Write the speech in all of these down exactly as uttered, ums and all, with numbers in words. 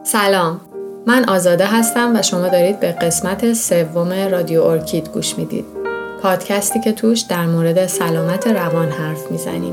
سلام، من آزاده هستم و شما دارید به قسمت سوم رادیو ارکید گوش میدید. پادکستی که توش در مورد سلامت روان حرف میزنیم.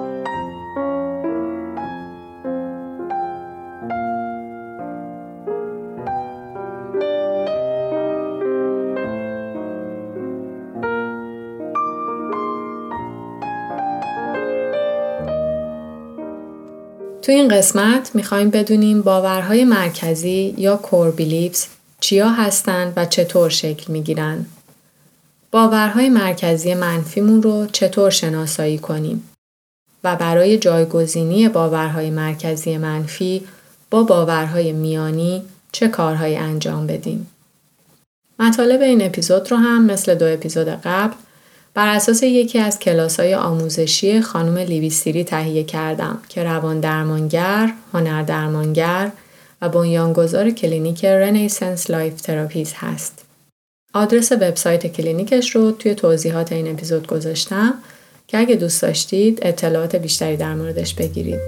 تو این قسمت میخوایم بدونیم باورهای مرکزی یا کور بیلیفز چیا هستن و چطور شکل میگیرن. باورهای مرکزی منفیمون رو چطور شناسایی کنیم و برای جایگزینی باورهای مرکزی منفی با باورهای میانی چه کارهایی انجام بدیم. مطالب این اپیزود رو هم مثل دو اپیزود قبل بر اساس یکی از کلاس‌های آموزشی خانم لیویستیری تهیه کردم که روان درمانگر، هنر درمانگر و بنیانگذار کلینیک رنیسنس لایف تراپیز هست. آدرس وبسایت کلینیکش رو توی توضیحات این اپیزود گذاشتم که اگه دوست داشتید اطلاعات بیشتری در موردش بگیرید.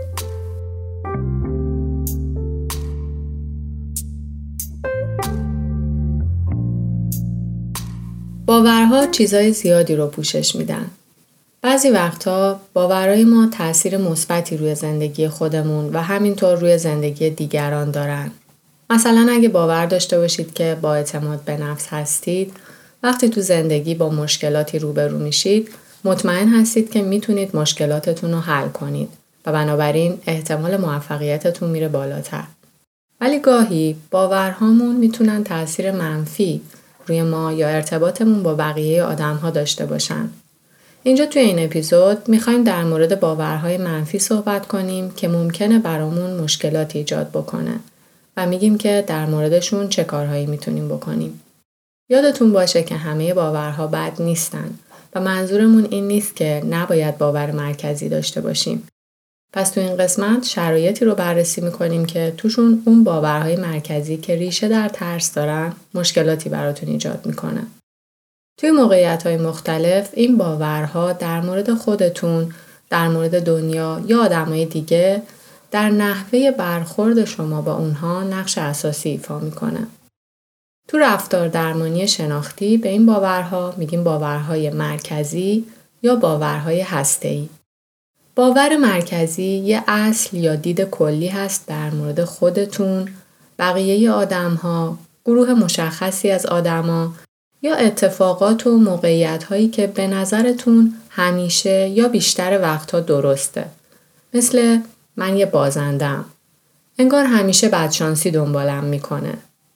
باورها چیزای زیادی رو پوشش میدن. بعضی وقتا باورهای ما تأثیر مثبتی روی زندگی خودمون و همینطور روی زندگی دیگران دارن. مثلا اگه باور داشته باشید که با اعتماد به نفس هستید، وقتی تو زندگی با مشکلاتی روبرو میشید، مطمئن هستید که میتونید مشکلاتتون رو حل کنید و بنابراین احتمال موفقیتتون میره بالاتر. ولی گاهی باورهامون میتونن تأثیر منفی روی ما یا ارتباطمون با بقیه آدم‌ها داشته باشن. اینجا توی این اپیزود میخوایم در مورد باورهای منفی صحبت کنیم که ممکنه برامون مشکلات ایجاد بکنه و میگیم که در موردشون چه کارهایی میتونیم بکنیم. یادتون باشه که همه باورها بد نیستن و منظورمون این نیست که نباید باور مرکزی داشته باشیم. پس تو این قسمت شرایطی رو بررسی میکنیم که توشون اون باورهای مرکزی که ریشه در ترس دارن مشکلاتی براتون ایجاد میکنه. توی موقعیت‌های مختلف این باورها در مورد خودتون، در مورد دنیا یا آدمای دیگه در نحوه برخورد شما با اونها نقش اساسی ایفا میکنه. تو رفتار درمانی شناختی به این باورها میگیم باورهای مرکزی یا باورهای هسته‌ای. باور مرکزی یه اصل یا دید کلی هست در مورد خودتون، بقیه آدم‌ها، گروه مشخصی از آدم‌ها یا اتفاقات و موقعیت‌هایی که به نظرتون همیشه یا بیشتر وقتها درسته. مثل من یه بازندم. انگار همیشه بدشانسی دنبالم میکنه.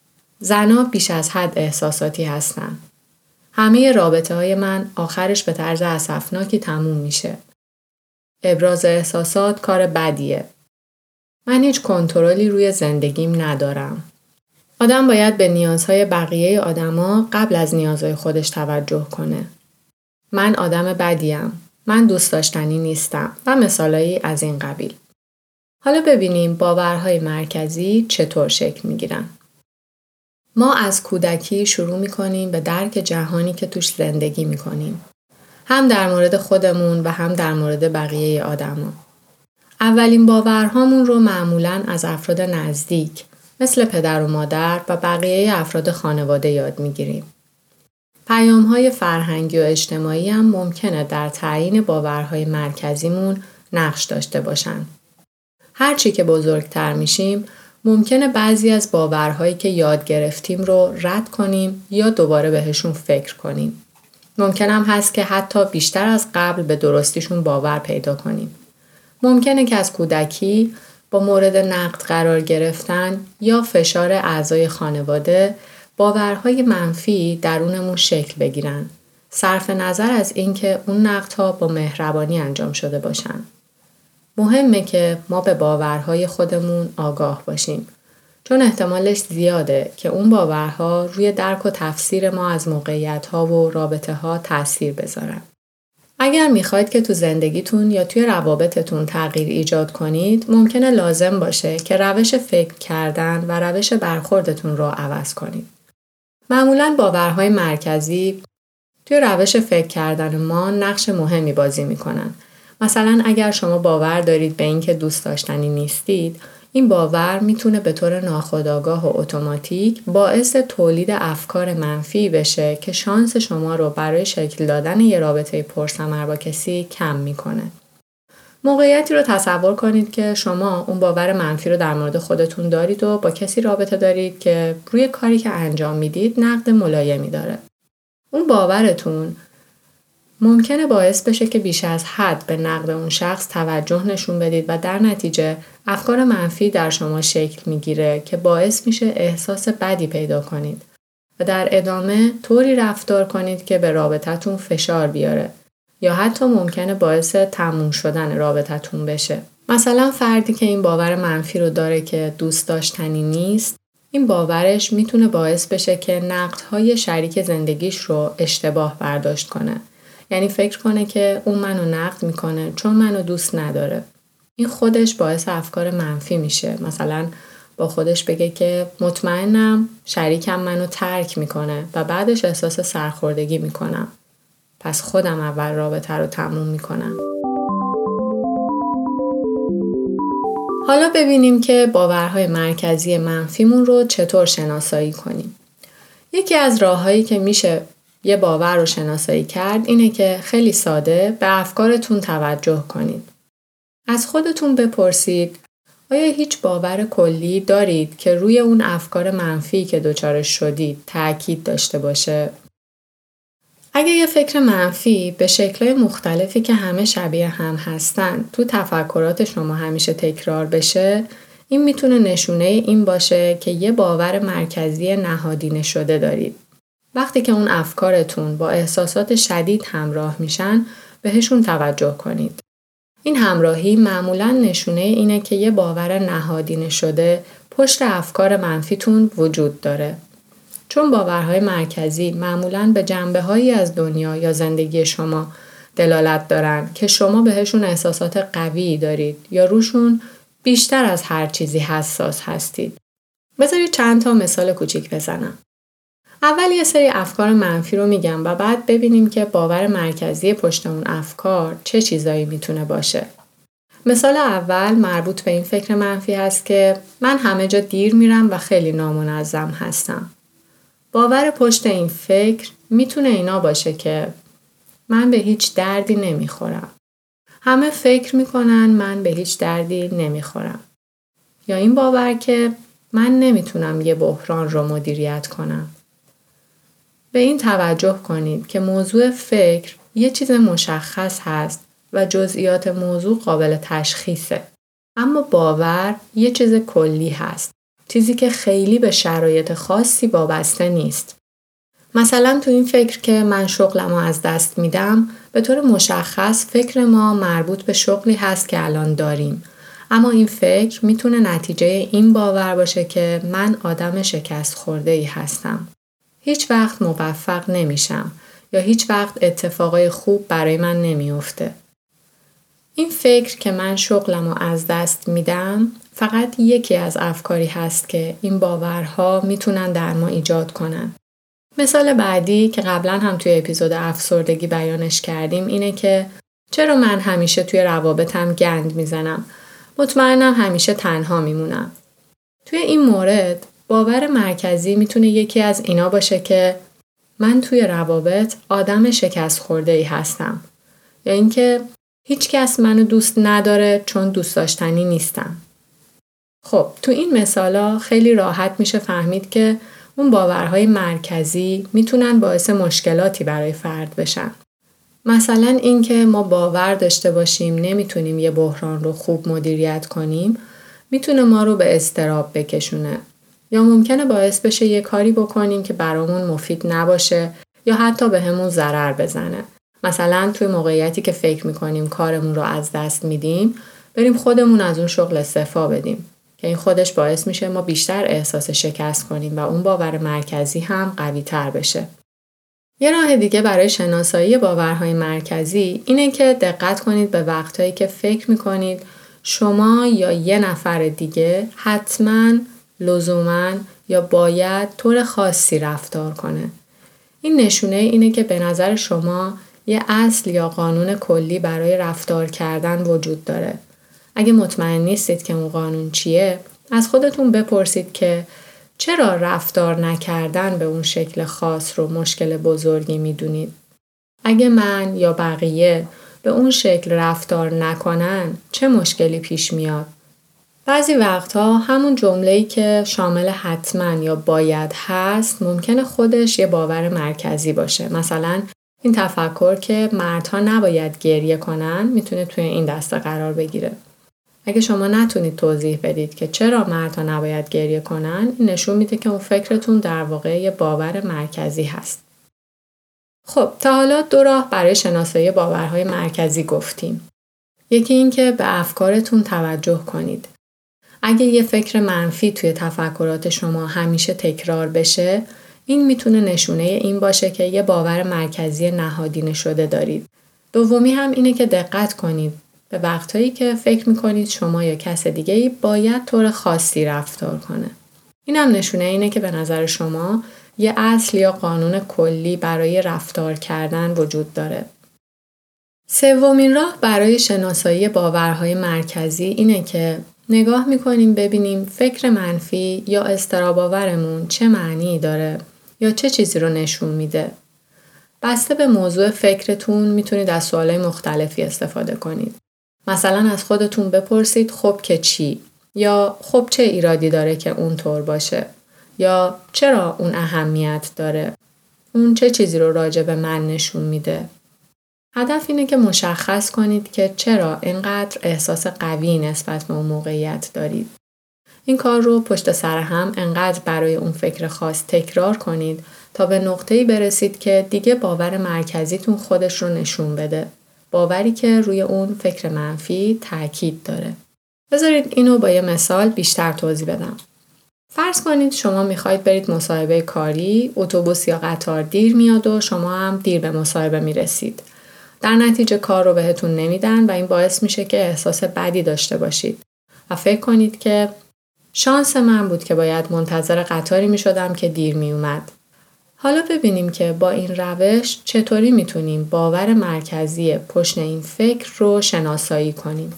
زنا بیش از حد احساساتی هستن. همه رابطه‌های من آخرش به طرز اسفناکی تموم میشه. ابراز احساسات کار بدیه. من هیچ کنترلی روی زندگیم ندارم. آدم باید به نیازهای بقیه آدما قبل از نیازهای خودش توجه کنه. من آدم بدیم. من دوست داشتنی نیستم و مثالایی از این قبیل. حالا ببینیم باورهای مرکزی چطور شکل میگیرن. ما از کودکی شروع میکنیم به درک جهانی که توش زندگی میکنیم. هم در مورد خودمون و هم در مورد بقیه آدما. اولین باورهامون رو معمولاً از افراد نزدیک مثل پدر و مادر و بقیه افراد خانواده یاد میگیریم. پیام‌های فرهنگی و اجتماعی هم ممکنه در تعیین باورهای مرکزیمون نقش داشته باشن. هرچی که بزرگتر میشیم ممکنه بعضی از باورهایی که یاد گرفتیم رو رد کنیم یا دوباره بهشون فکر کنیم. ممکن هم هست که حتی بیشتر از قبل به درستیشون باور پیدا کنیم. ممکنه که از کودکی با مورد نقد قرار گرفتن یا فشار اعضای خانواده باورهای منفی درونمون شکل بگیرن. صرف نظر از اینکه اون نقدها با مهربانی انجام شده باشن. مهمه که ما به باورهای خودمون آگاه باشیم. چون احتمالش زیاده که اون باورها روی درک و تفسیر ما از موقعیت‌ها و رابطه‌ها تأثیر بذارن. اگر میخواید که تو زندگیتون یا توی روابطتون تغییر ایجاد کنید، ممکنه لازم باشه که روش فکر کردن و روش برخوردتون رو عوض کنید. معمولاً باورهای مرکزی توی روش فکر کردن ما نقش مهمی بازی میکنن. مثلا اگر شما باور دارید به این که دوست داشتنی نیستید این باور میتونه به طور ناخودآگاه و اتوماتیک باعث تولید افکار منفی بشه که شانس شما رو برای شکل دادن یه رابطه پرثمر با کسی کم میکنه. موقعیتی رو تصور کنید که شما اون باور منفی رو در مورد خودتون دارید و با کسی رابطه دارید که روی کاری که انجام میدید نقد ملایمی داره. اون باورتون ممکنه باعث بشه که بیش از حد به نقد اون شخص توجه نشون بدید و در نتیجه افکار منفی در شما شکل میگیره که باعث میشه احساس بدی پیدا کنید و در ادامه طوری رفتار کنید که به رابطتون فشار بیاره یا حتی ممکنه باعث تموم شدن رابطتون بشه. مثلا فردی که این باور منفی رو داره که دوست داشتنی نیست، این باورش میتونه باعث بشه که نقدهای شریک زندگیش رو اشتباه برداشت کنه. یعنی فکر کنه که اون منو نقد میکنه چون منو دوست نداره. این خودش باعث افکار منفی میشه. مثلا با خودش بگه که مطمئنم شریکم منو ترک میکنه و بعدش احساس سرخوردگی میکنم. پس خودم اول رابطه رو تموم میکنم. حالا ببینیم که باورهای مرکزی منفیمون رو چطور شناسایی کنیم. یکی از راههایی که میشه یه باور رو شناسایی کرد اینه که خیلی ساده به افکارتون توجه کنید. از خودتون بپرسید آیا هیچ باور کلی دارید که روی اون افکار منفی که دچارش شدید تأکید داشته باشه؟ اگه یه فکر منفی به شکل‌های مختلفی که همه شبیه هم هستن تو تفکرات شما همیشه تکرار بشه، این میتونه نشونه این باشه که یه باور مرکزی نهادینه شده دارید. وقتی که اون افکارتون با احساسات شدید همراه میشن، بهشون توجه کنید. این همراهی معمولاً نشونه اینه که یه باور نهادینه شده پشت افکار منفیتون وجود داره. چون باورهای مرکزی معمولاً به جنبه‌هایی از دنیا یا زندگی شما دلالت دارن که شما بهشون احساسات قوی دارید یا روشون بیشتر از هر چیزی حساس هستید. بذارید چند تا مثال کوچیک بزنم. اول یه سری افکار منفی رو میگم و بعد ببینیم که باور مرکزی پشت اون افکار چه چیزایی میتونه باشه. مثال اول مربوط به این فکر منفی هست که من همه جا دیر میرم و خیلی نامنظم هستم. باور پشت این فکر میتونه اینا باشه که من به هیچ دردی نمیخورم. همه فکر میکنن من به هیچ دردی نمیخورم. یا این باور که من نمیتونم یه بحران رو مدیریت کنم. به این توجه کنید که موضوع فکر یه چیز مشخص هست و جزئیات موضوع قابل تشخیصه. اما باور یه چیز کلی هست. چیزی که خیلی به شرایط خاصی وابسته نیست. مثلا تو این فکر که من شغلمو از دست میدم، به طور مشخص فکر ما مربوط به شغلی هست که الان داریم. اما این فکر میتونه نتیجه این باور باشه که من آدم شکست خورده‌ای هستم. هیچ وقت موفق نمیشم یا هیچ وقت اتفاقای خوب برای من نمیفته. این فکر که من شغلمو از دست میدم فقط یکی از افکاری هست که این باورها میتونن در ما ایجاد کنن. مثال بعدی که قبلا هم توی اپیزود افسردگی بیانش کردیم اینه که چرا من همیشه توی روابطم گند میزنم؟ مطمئنم همیشه تنها میمونم. توی این مورد باور مرکزی میتونه یکی از اینا باشه که من توی روابط آدم شکست خورده‌ای هستم. یا اینکه هیچ کس منو دوست نداره چون دوست داشتنی نیستم. خب تو این مثالا خیلی راحت میشه فهمید که اون باورهای مرکزی میتونن باعث مشکلاتی برای فرد بشن. مثلا اینکه ما باور داشته باشیم نمیتونیم یه بحران رو خوب مدیریت کنیم میتونه ما رو به اضطراب بکشونه. یا ممکنه باعث بشه یه کاری بکنیم که برامون مفید نباشه یا حتی بهمون ضرر بزنه. مثلا توی موقعیتی که فکر میکنیم کارمون رو از دست میدیم، بریم خودمون از اون شغل استعفا بدیم که این خودش باعث میشه ما بیشتر احساس شکست کنیم و اون باور مرکزی هم قوی تر بشه. یه راه دیگه برای شناسایی باورهای مرکزی اینه که دقت کنید به وقتایی که فکر میکنید شما یا یه نفر دیگه حتماً، لزوماً یا باید طور خاصی رفتار کنه. این نشونه اینه که به نظر شما یه اصل یا قانون کلی برای رفتار کردن وجود داره. اگه مطمئن نیستید که اون قانون چیه، از خودتون بپرسید که چرا رفتار نکردن به اون شکل خاص رو مشکل بزرگی میدونید؟ اگه من یا بقیه به اون شکل رفتار نکنن چه مشکلی پیش میاد؟ بعضی وقتها همون جمله‌ای که شامل حتما یا باید هست ممکنه خودش یه باور مرکزی باشه. مثلا این تفکر که مردها نباید گریه کنن میتونه توی این دسته قرار بگیره. اگه شما نتونید توضیح بدید که چرا مردها نباید گریه کنن، این نشون میده که اون فکرتون در واقع یه باور مرکزی هست. خب تا حالا دو راه برای شناسایی باورهای مرکزی گفتیم. یکی این که به افکارتون توجه کنید. اگه یه فکر منفی توی تفکرات شما همیشه تکرار بشه، این میتونه نشونه این باشه که یه باور مرکزی نهادینه شده دارید. دومی هم اینه که دقت کنید به وقتایی که فکر میکنید شما یا کس دیگه‌ای باید طور خاصی رفتار کنه. این هم نشونه اینه که به نظر شما یه اصل یا قانون کلی برای رفتار کردن وجود داره. سومین راه برای شناسایی باورهای مرکزی اینه که نگاه میکنیم ببینیم فکر منفی یا اضطراب‌آورمون چه معنی داره یا چه چیزی رو نشون میده. بسته به موضوع فکرتون میتونید از سوالای مختلفی استفاده کنید. مثلا از خودتون بپرسید خب که چی؟ یا خب چه ایرادی داره که اون طور باشه؟ یا چرا اون اهمیت داره؟ اون چه چیزی رو راجع به من نشون میده؟ هدف اینه که مشخص کنید که چرا اینقدر احساس قوی نسبت به اون موقعیت دارید. این کار رو پشت سر هم انقدر برای اون فکر خاص تکرار کنید تا به نقطه‌ای برسید که دیگه باور مرکزیتون خودش رو نشون بده. باوری که روی اون فکر منفی تأکید داره. بذارید اینو با یه مثال بیشتر توضیح بدم. فرض کنید شما میخواید برید مصاحبه کاری، اتوبوس یا قطار دیر میاد و شما هم دیر به مصاحبه میرسید. در نتیجه کار رو بهتون نمیدن و این باعث میشه که احساس بدی داشته باشید و فکر کنید که شانس من بود که باید منتظر قطاری میشدم که دیر میومد. حالا ببینیم که با این روش چطوری میتونیم باور مرکزی پشت این فکر رو شناسایی کنیم.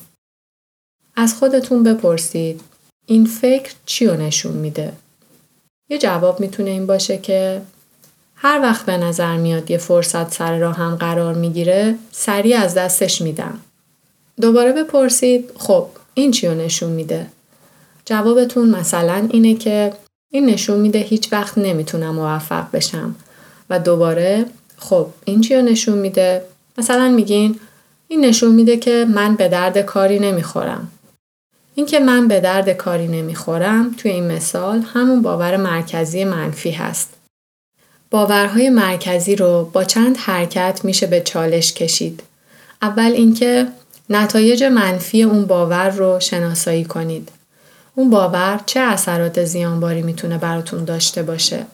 از خودتون بپرسید این فکر چی رو نشون میده؟ یه جواب میتونه این باشه که هر وقت به نظر میاد یه فرصت سر راهم قرار میگیره سریع از دستش میدم. دوباره بپرسید خب این چی رو نشون میده؟ جوابتون مثلا اینه که این نشون میده هیچ وقت نمیتونم موفق بشم. و دوباره خب این چی رو نشون میده؟ مثلا میگین این نشون میده که من به درد کاری نمیخورم. این که من به درد کاری نمیخورم توی این مثال همون باور مرکزی منفی هست. باورهای مرکزی رو با چند حرکت میشه به چالش کشید. اول اینکه نتایج منفی اون باور رو شناسایی کنید. اون باور چه اثرات زیانباری میتونه براتون داشته باشه.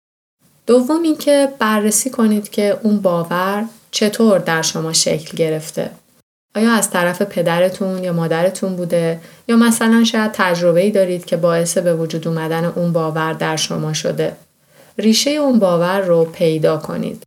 دوم اینکه بررسی کنید که اون باور چطور در شما شکل گرفته. آیا از طرف پدرتون یا مادرتون بوده یا مثلا شاید تجربه‌ای دارید که باعث به وجود اومدن اون باور در شما شده. ریشه اون باور رو پیدا کنید.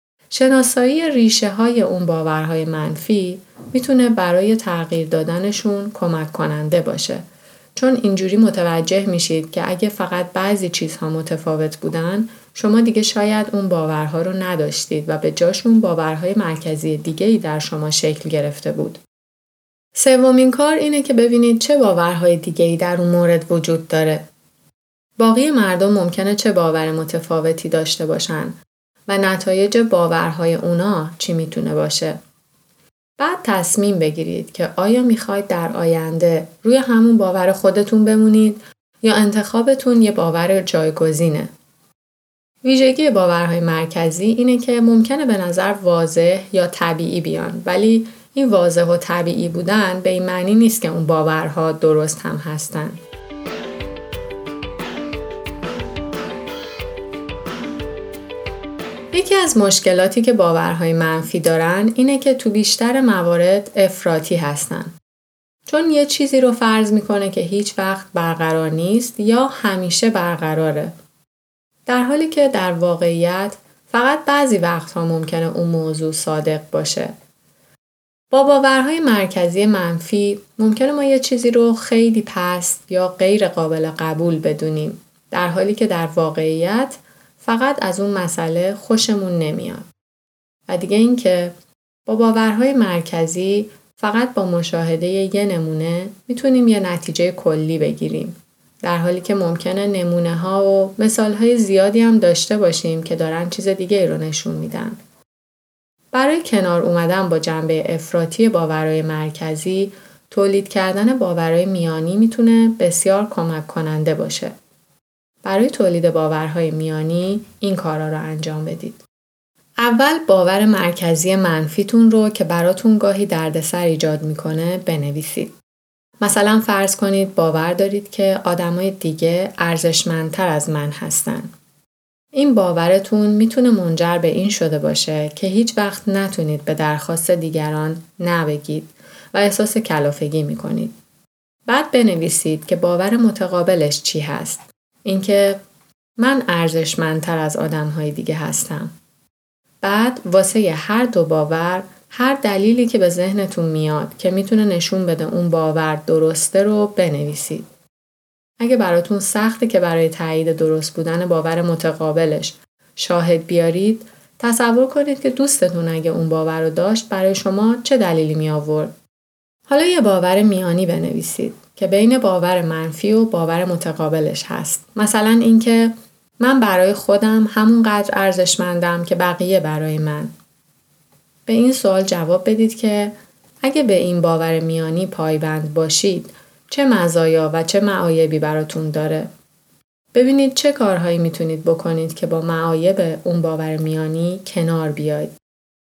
شناسایی ریشه های اون باورهای منفی میتونه برای تغییر دادنشون کمک کننده باشه. چون اینجوری متوجه میشید که اگه فقط بعضی چیزها متفاوت بودن، شما دیگه شاید اون باورها رو نداشتید و به جاشون باورهای مرکزی دیگه‌ای در شما شکل گرفته بود. سومین کار اینه که ببینید چه باورهای دیگه‌ای در اون مورد وجود داره. باقی مردم ممکنه چه باور متفاوتی داشته باشن و نتایج باورهای اونا چی میتونه باشه. بعد تصمیم بگیرید که آیا میخواید در آینده روی همون باور خودتون بمونید یا انتخابتون یه باور جایگزینه. ویژگی باورهای مرکزی اینه که ممکنه به نظر واضح یا طبیعی بیان، ولی این واضح و طبیعی بودن به این معنی نیست که اون باورها درست هم هستن. یکی از مشکلاتی که باورهای منفی دارن اینه که تو بیشتر موارد افراطی هستن. چون یه چیزی رو فرض میکنه که هیچ وقت برقرار نیست یا همیشه برقراره. در حالی که در واقعیت فقط بعضی وقتها ممکنه اون موضوع صادق باشه. با باورهای مرکزی منفی ممکنه ما یه چیزی رو خیلی پست یا غیر قابل قبول بدونیم، در حالی که در واقعیت فقط از اون مسئله خوشمون نمیاد. و دیگه این که با باورهای مرکزی فقط با مشاهده یه نمونه میتونیم یه نتیجه کلی بگیریم، در حالی که ممکنه نمونه ها و مثال های زیادی هم داشته باشیم که دارن چیز دیگه رو نشون میدن. برای کنار اومدن با جنبه افراطی باورهای مرکزی، تولید کردن باورهای میانی میتونه بسیار کمک کننده باشه. برای تولید باورهای میانی این کارا رو انجام بدید. اول باور مرکزی منفیتون رو که براتون گاهی دردسر ایجاد میکنه بنویسید. مثلا فرض کنید باور دارید که آدمای دیگه ارزشمندتر از من هستن. این باورتون میتونه منجر به این شده باشه که هیچ وقت نتونید به درخواست دیگران نه بگید و احساس کلافگی میکنید. بعد بنویسید که باور متقابلش چی هست. اینکه من ارزشمندتر از آدمهای دیگه هستم. بعد واسه هر دو باور هر دلیلی که به ذهنتون میاد که میتونه نشون بده اون باور درسته رو بنویسید. اگه براتون سخته که برای تایید درست بودن باور متقابلش شاهد بیارید، تصور کنید که دوستتون اگه اون باور رو داشت برای شما چه دلیلی می آورد. حالا یه باور میانی بنویسید که بین باور منفی و باور متقابلش هست. مثلا اینکه من برای خودم همونقدر ارزشمندم که بقیه برای من. به این سوال جواب بدید که اگه به این باور میانی پایبند باشید، چه مزایا و چه معایبی براتون داره؟ ببینید چه کارهایی میتونید بکنید که با معایب اون باور میانی کنار بیاید.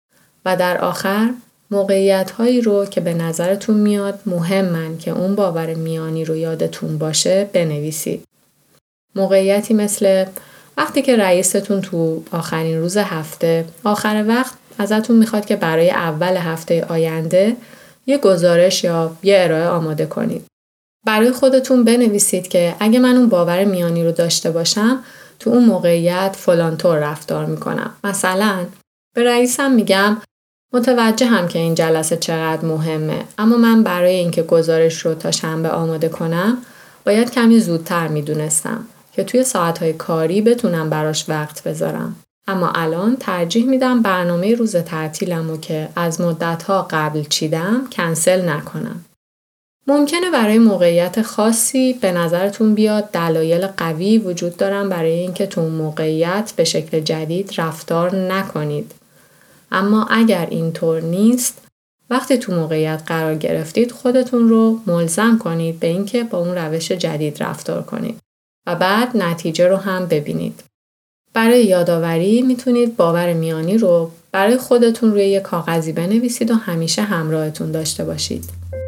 و در آخر موقعیت‌هایی رو که به نظرتون میاد مهمن که اون باور میانی رو یادتون باشه بنویسید. موقعیتی مثل وقتی که رئیستون تو آخرین روز هفته، آخر وقت ازتون میخواد که برای اول هفته آینده یه گزارش یا یه ارائه آماده کنید. برای خودتون بنویسید که اگه من اون باور میانی رو داشته باشم، تو اون موقعیت فلان طور رفتار میکنم. مثلا به رئیسم میگم متوجه هم که این جلسه چقدر مهمه، اما من برای اینکه گزارش رو تا شنبه آماده کنم باید کمی زودتر میدونستم که توی ساعتهای کاری بتونم براش وقت بذارم. اما الان ترجیح میدم برنامه روز تعطیلمو که از مدتها قبل چیدم کنسل نکنم. ممکنه برای موقعیت خاصی به نظرتون بیاد دلایل قوی وجود دارن برای اینکه تو اون موقعیت به شکل جدید رفتار نکنید. اما اگر اینطور نیست، وقتی تو موقعیت قرار گرفتید خودتون رو ملزم کنید به اینکه با اون روش جدید رفتار کنید و بعد نتیجه رو هم ببینید. برای یادآوری میتونید باور میانی رو برای خودتون روی یک کاغذی بنویسید و همیشه همراهتون داشته باشید.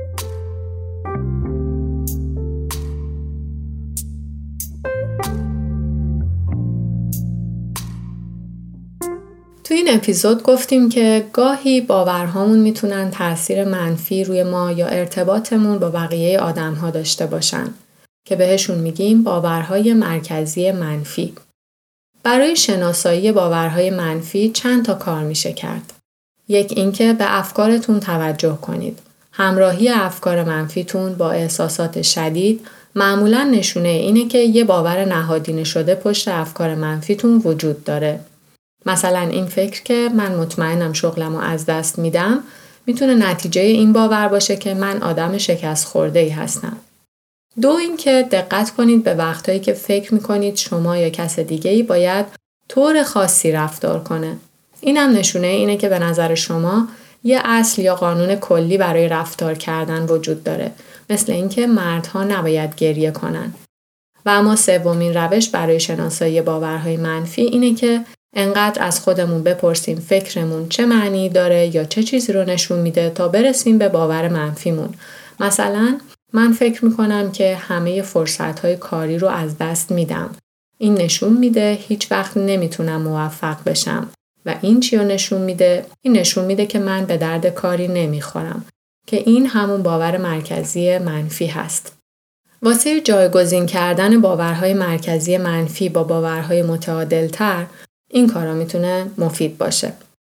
تو این اپیزود گفتیم که گاهی باورهامون میتونن تأثیر منفی روی ما یا ارتباطمون با بقیه آدم‌ها داشته باشن که بهشون میگیم باورهای مرکزی منفی. برای شناسایی باورهای منفی چند تا کار میشه کرد. یک اینکه به افکارتون توجه کنید. همراهی افکار منفیتون با احساسات شدید معمولاً نشونه اینه که یه باور نهادینه شده پشت افکار منفیتون وجود داره. مثلا این فکر که من مطمئنم شغلمو از دست میدم میتونه نتیجه این باور باشه که من آدم شکست خورده‌ای هستم. دو اینکه دقت کنید به وقتایی که فکر میکنید شما یا کس دیگه‌ای باید طور خاصی رفتار کنه. اینم نشونه اینه که به نظر شما یه اصل یا قانون کلی برای رفتار کردن وجود داره، مثل اینکه مردها نباید گریه کنن. و اما سومین روش برای شناسایی باورهای منفی اینه که انقدر از خودمون بپرسیم فکرمون چه معنی داره یا چه چیزی رو نشون میده تا برسیم به باور منفیمون. مثلا من فکر میکنم که همه فرصتهای کاری رو از دست میدم. این نشون میده هیچ وقت نمیتونم موفق بشم. و این چی رو نشون میده؟ این نشون میده که من به درد کاری نمیخورم. که این همون باور مرکزی منفی هست. واسه جایگزین کردن باورهای مرکزی منفی با باورهای متعادل‌تر این کارا میتونه مفید باشه.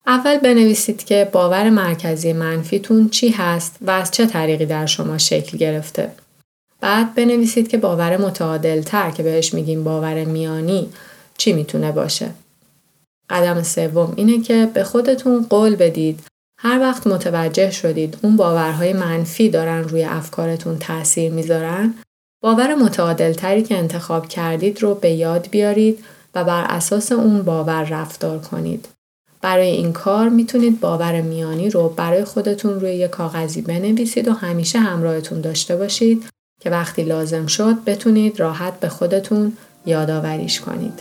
اول بنویسید که باور مرکزی منفیتون چی هست و از چه طریقی در شما شکل گرفته. بعد بنویسید که باور متعادل تر که بهش میگیم باور میانی چی میتونه باشه. قدم سوم اینه که به خودتون قول بدید هر وقت متوجه شدید اون باورهای منفی دارن روی افکارتون تأثیر میذارن، باور متعادل تری که انتخاب کردید رو به یاد بیارید و بر اساس اون باور رفتار کنید. برای این کار میتونید باور میانی رو برای خودتون روی یک کاغذی بنویسید و همیشه همراهتون داشته باشید که وقتی لازم شد بتونید راحت به خودتون یادآوریش کنید.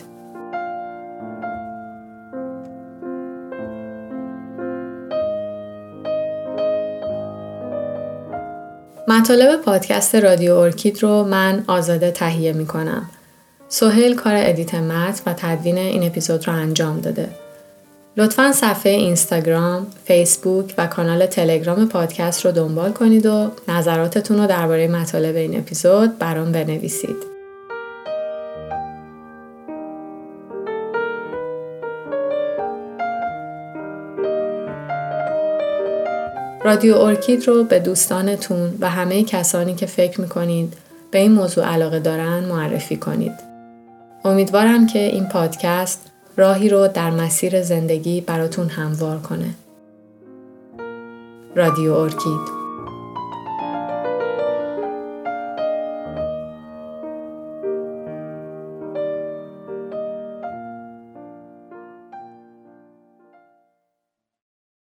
مطالب پادکست رادیو ارکید رو من آزاده تهیه می کنم. سهیل کار ادیت متن و تدوین این اپیزود رو انجام داده. لطفاً صفحه اینستاگرام، فیسبوک و کانال تلگرام پادکست رو دنبال کنید و نظراتتون رو درباره مطالب این اپیزود برام بنویسید. رادیو ارکید رو به دوستانتون و همه کسانی که فکر میکنید به این موضوع علاقه دارن معرفی کنید. امیدوارم که این پادکست راهی رو در مسیر زندگی براتون هموار کنه. رادیو ارکید.